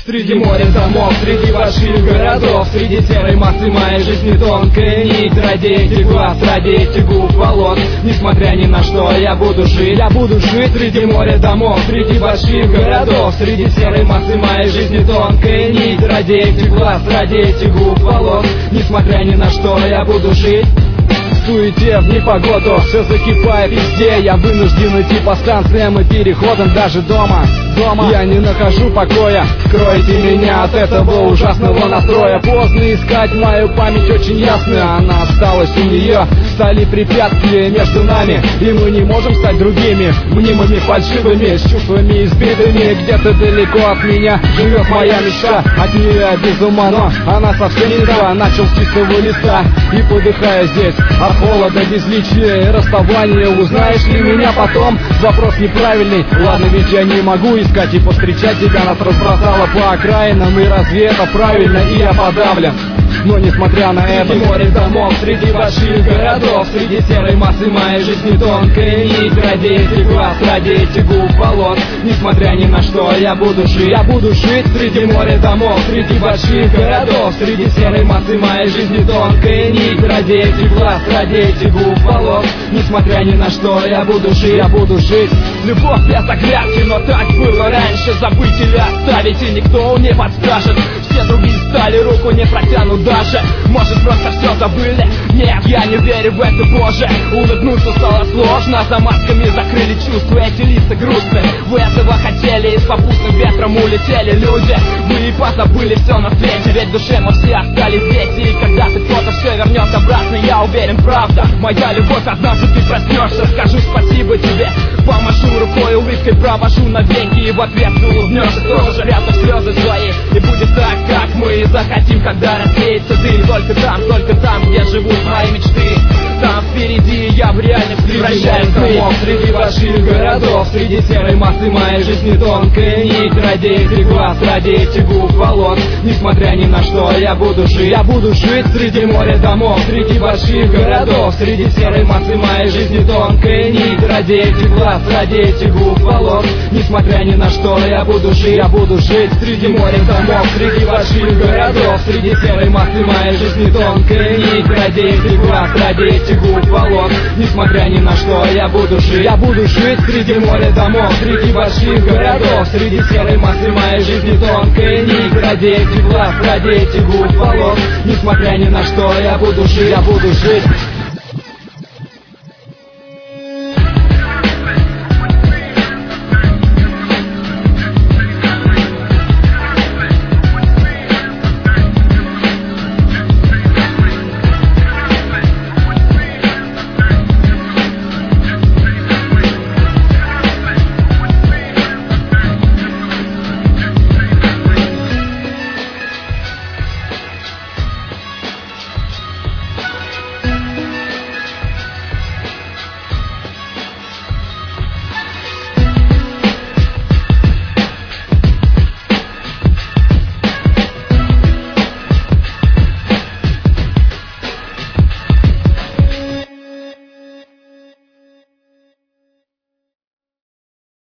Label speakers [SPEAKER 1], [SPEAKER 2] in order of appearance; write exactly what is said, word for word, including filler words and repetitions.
[SPEAKER 1] Среди моря домов, среди больших городов, среди серой массы моей жизни тонкая нить. Ради этих глаз, ради этих губ, волос, несмотря ни на что, я буду жить. Я буду жить среди моря домов, среди больших городов, среди серой массы моей жизни тонкая нить. Ради этих глаз, ради этих губ, волос, несмотря ни на что, я буду жить. В суете, в непогоду, все закипает везде. Я вынужден идти по станциям и переходам даже дома. Дома я не нахожу покоя. Скройте меня от этого ужасного настроя. Поздно искать, мою память очень ясная. Она осталась у нее, стали препятствия между нами, и мы не можем стать другими, мнимыми, фальшивыми, с чувствами избитыми. Где-то далеко от меня живет моя мечта. От нее я без ума, но она совсем не та. Начал с чистого листа и подыхаю здесь от холода, безличия и расставания. Узнаешь ли меня потом? Вопрос неправильный. Ладно, ведь я не могу искать и повстречать тебя. Нас разбросало по окраинам, и разве это правильно? И я подавлен. Но несмотря на это, среди моря домов, среди больших городов, среди серой массы моей жизни тонкая нить. Ради этих глаз, ради этих губ, волос, несмотря ни на что, я буду жить. Я буду жить среди моря домов, среди больших городов, среди серой массы моей жизни тонкая нить. Ради этих глаз, ради этих губ, волос, несмотря ни на что, я буду жить. Я буду жить. Любовь без оглядки, но так было раньше. Забыть или оставить, и никто не подскажет. Все другие стали, руку не протянут даже. Может, просто все забыли? Нет, я не верю в это, боже. Улыбнуться стало сложно, за масками закрыли чувства. Эти лица грустные, вы этого хотели, и с попутным ветром улетели люди. Вы и позабыли все на свете, ведь в душе мы все остались дети. И когда-то кто-то все вернет обратно, я уверен, правда. Моя любовь, однажды ты проснешься, скажу спасибо тебе. Помашу рукой, улыбкой провожу навеки, и в ответ ты улыбнешься тоже. Рядом слезы свои, и будет так, как мы захотим, когда рассеется дым. Только там, только там, где живут мои мечты. Там впереди я в реальность превращаюсь в домов, среди больших городов, среди серой массы моей жизни тонкая нить. Ради этих глаз, ради этих губ, волос, несмотря ни на что, я буду жить. Я буду жить среди моря домов, среди больших городов, среди серой массы моей жизни тонкая нить. Ради этих глаз, ради этих губ, волос, несмотря ни на что, я буду жить. Я буду жить среди моря домов, среди больших городов, среди серой массы моей жизни тонкая нить. Ради этих глаз, ради этих губ, волос, несмотря ни на что, я буду жить. Я буду жить среди моря домов, среди больших городов, среди серой массы моей жизни тонкая нить. Ради этих глаз, ради этих губ, волос, несмотря ни на что, я буду жить. Я буду жить.